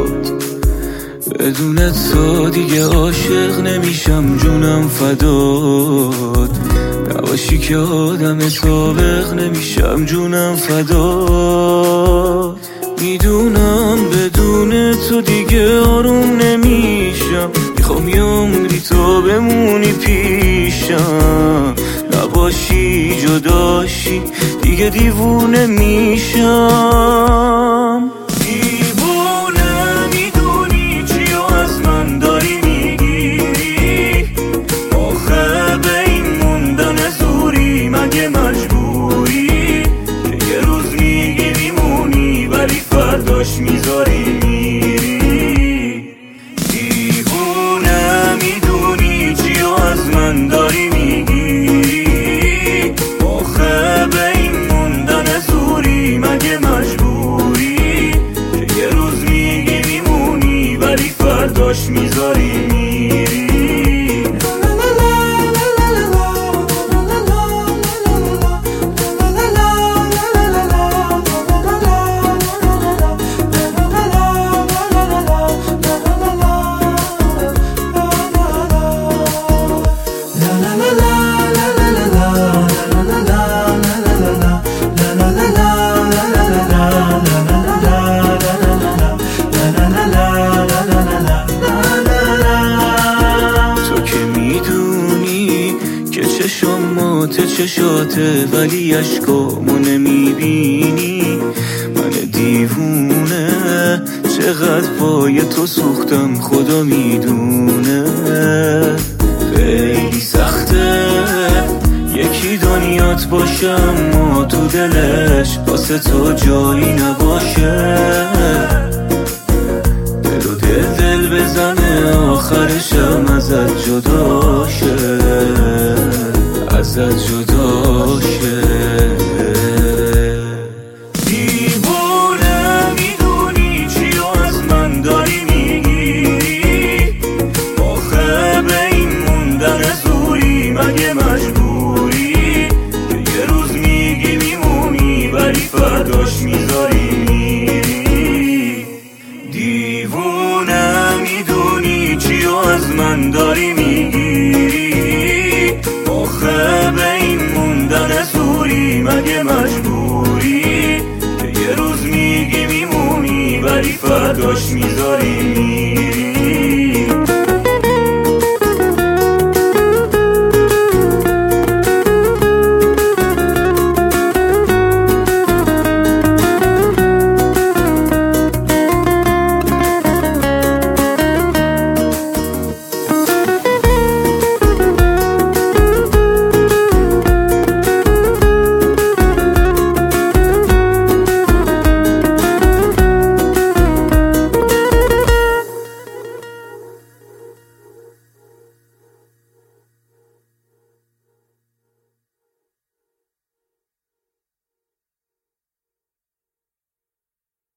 بدون تو دیگه عاشق نمیشم، جونم فدات. نباشی که آدم سابق نمیشم، جونم فدات. میدونم بدون تو دیگه آروم نمیشم، میخوام یه عمری تو بمونی پیشم. نباشی جداشی دیگه دیوونه میشم. دیوونه میدونی چیو از من داری میگیری؟ آخه به این موندن زوری مگه مجبوری؟ یه روز میگی میمونی ولی فرداش میذاری میری. دیوونه میدونی چیو از من داری میگیری؟ آخه به این موندن زوری مگه مجبوری؟ یه روز میگی میمونی ولی فرداش میذاری میری. چشاته ولی اشکامو نمیبینی. من دیوونه چقدر پای تو سوختم خدا میدونه. خیلی سخته یکی دنیات باشم ما تو دلش واسه تو جایی نباشه. دل و دل بزنه آخرشم ازت جداشه، ازت جداشه. دیوونه میدونی چیو از من داری میگیری؟ آخه به این موندن زوری مگه مجبوری؟ یه روز میگی میمونی ولی فرداش میذاری میری. دیوونه میدونی چیو از من داری میگیری؟ آخه به این موندن زوری مگه مجبوری؟ یه روز میگی میمونی ولی فرداش میذاری میری.